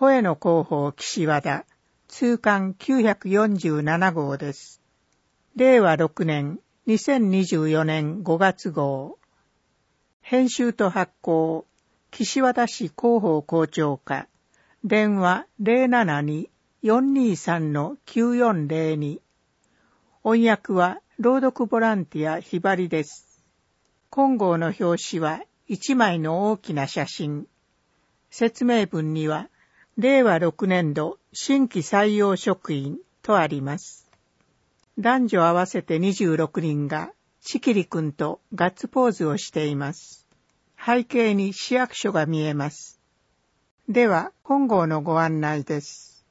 声の広報岸和田、通刊947号です。令和6年2024年5月号。編集と発行、岸和田市広報校長課、電話 072-423-9402。音訳は朗読ボランティアひばりです。今号の表紙は一枚の大きな写真。説明文には、令和6年度新規採用職員とあります。男女合わせて26人がちきりくんとガッツポーズをしています。背景に市役所が見えます。では、本号のご案内です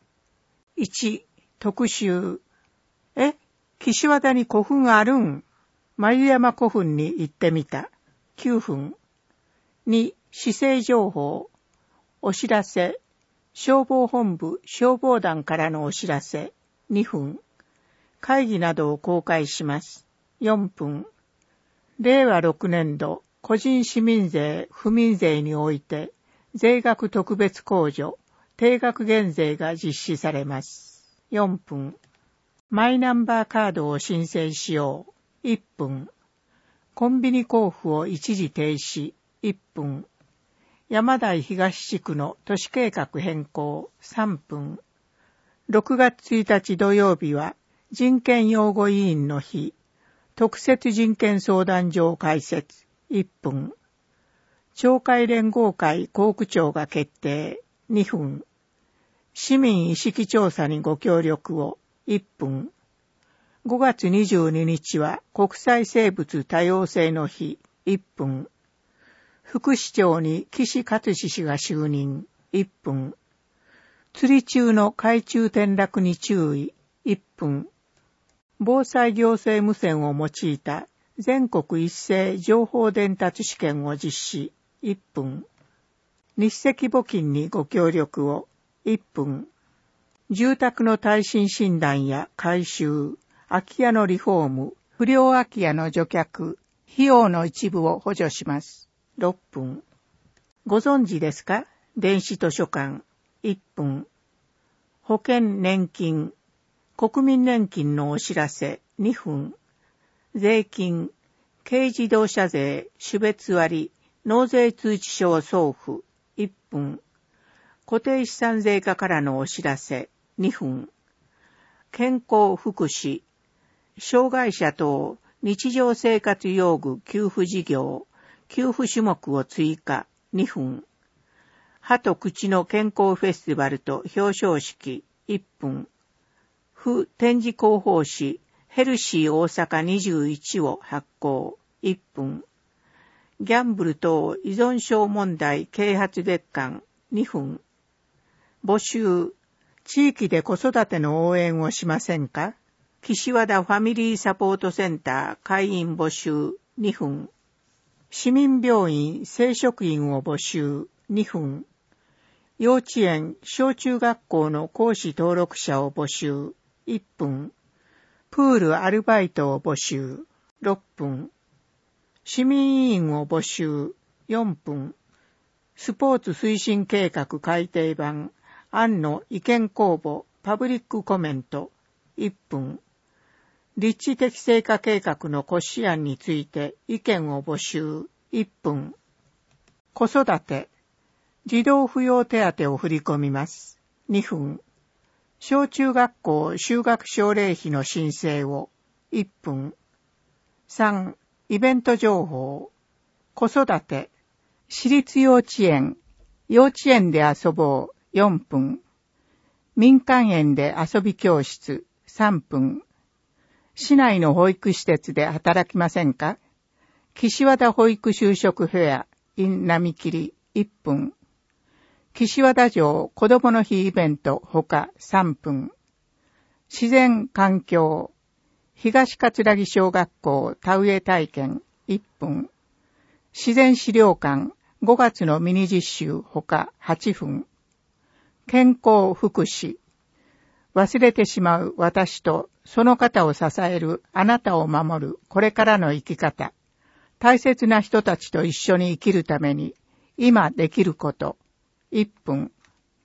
。1、特集。岸和田に古墳あるん。眉山古墳に行ってみた。9分。2、市政情報。お知らせ。消防本部消防団からのお知らせ。2分。会議などを公開します。4分。令和6年度個人市民税・府民税において税額特別控除、定額減税が実施されます。4分。マイナンバーカードを申請しよう。1分。コンビニ交付を一時停止。1分。山台東地区の都市計画変更。3分。6月1日土曜日は人権擁護委員の日。特設人権相談所を開設。1分。町会連合会校区長が決定。2分。市民意識調査にご協力を。1分。5月22日は国際生物多様性の日。1分。副市長に岸克史氏が就任。1分。釣り中の海中転落に注意。1分。防災行政無線を用いた全国一斉情報伝達試験を実施。1分。日赤募金にご協力を。1分。住宅の耐震診断や改修、空き家のリフォーム、不良空き家の除却、費用の一部を補助します。6分。ご存知ですか？電子図書館。1分。保険年金、国民年金のお知らせ。2分。税金、軽自動車税、種別割、納税通知書を送付。1分。固定資産税課からのお知らせ。2分。健康福祉、障害者等日常生活用具給付事業、給付種目を追加。2分。歯と口の健康フェスティバルと表彰式。1分。府展示広報誌ヘルシー大阪21を発行。1分。ギャンブル等依存症問題啓発月間。2分。募集。地域で子育ての応援をしませんか？岸和田ファミリーサポートセンター会員募集。2分。市民病院正職員を募集。2分。幼稚園、小中学校の講師登録者を募集。1分。プールアルバイトを募集。6分。市民委員を募集。4分。スポーツ推進計画改訂版案の意見公募パブリックコメント。1分。立地適正化計画の骨子案について意見を募集。1分。子育て、児童扶養手当を振り込みます。2分。小中学校就学奨励費の申請を。1分。3、イベント情報。子育て、私立幼稚園、幼稚園で遊ぼう。4分。民間園で遊び教室。3分。市内の保育施設で働きませんか？岸和田保育就職フェア in 並切1分。岸和田城子どもの日イベントほか3分。自然環境東葛城小学校田植え体験1分。自然資料館5月のミニ実習ほか8分。健康福祉忘れてしまう私とその方を支えるあなたを守るこれからの生き方。大切な人たちと一緒に生きるために今できること。1分。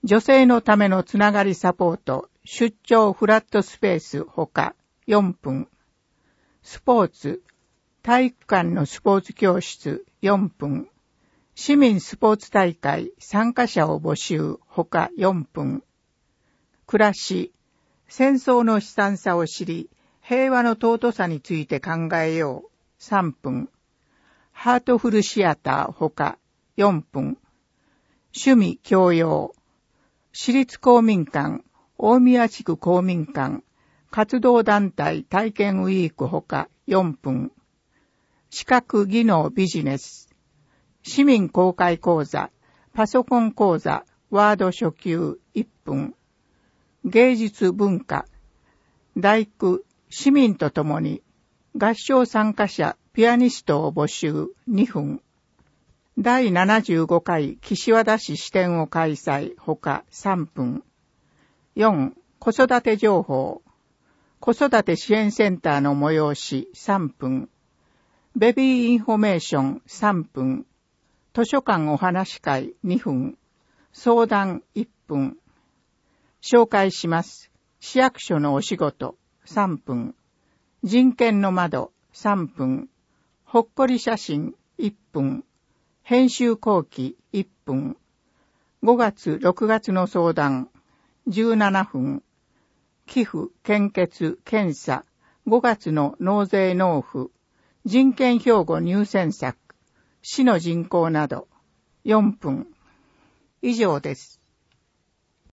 女性のためのつながりサポート、出張フラットスペースほか4分。スポーツ、体育館のスポーツ教室4分。市民スポーツ大会参加者を募集ほか4分。暮らし、戦争の悲惨さを知り、平和の尊さについて考えよう3分。ハートフルシアターほか4分。趣味教養、私立公民館、大宮地区公民館、活動団体体験ウィークほか4分。資格技能ビジネス、市民公開講座、パソコン講座、ワード初級1分。芸術文化、大工、市民とともに合唱参加者、ピアニストを募集2分。第75回岸和田市支店を開催ほか3分。4. 子育て情報、子育て支援センターの催し3分。ベビーインフォメーション3分。図書館お話会2分。相談1分。紹介します。市役所のお仕事3分。人権の窓3分。ほっこり写真1分。編集後期1分。5月6月の相談17分。寄付、献血、検査5月の納税納付、人権標語入選作、市の人口など4分。以上です。